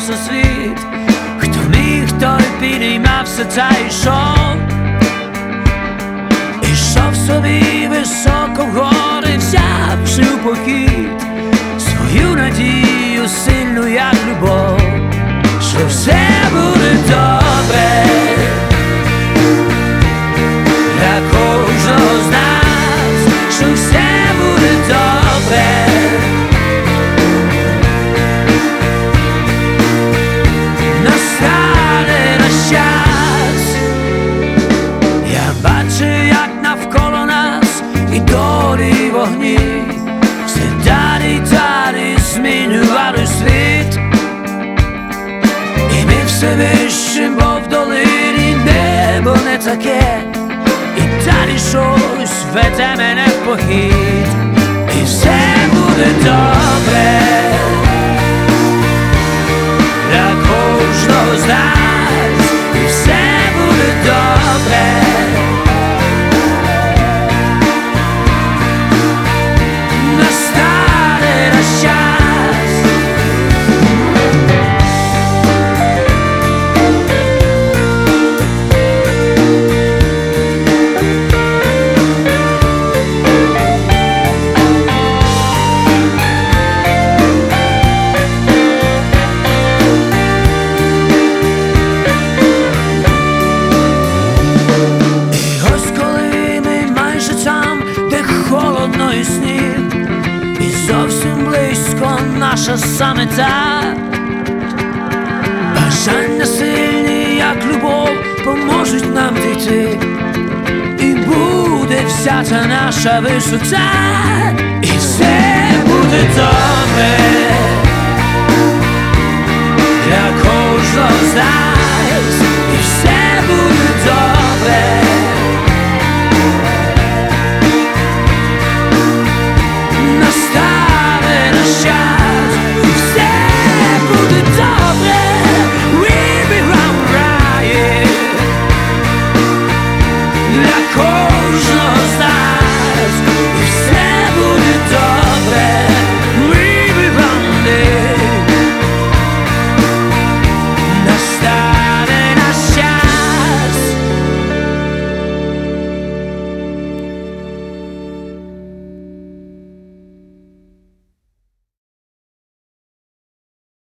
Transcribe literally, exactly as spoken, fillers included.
нас у світ. Хто міг, той підіймався та йшов, ішов собі високо вгори, взявши у похід свою надію сильну, як любов, що все буде добре для кожного з нас, що все буде добре. Настане наш час. Я бачу, як навколо нас і долі вогні все далі й далі змінювали світ. І ми все вище, бо в долині небо не таке, і далі щось веде мене в похід. І все буде добре для кожного з нас, і все буде добре. Настане наш час. Холодно і сніг, і зовсім близько наша самета. Бажання сильні, як любов, поможуть нам дійти, і буде взята наша висота, і все буде добре для кожного з нас.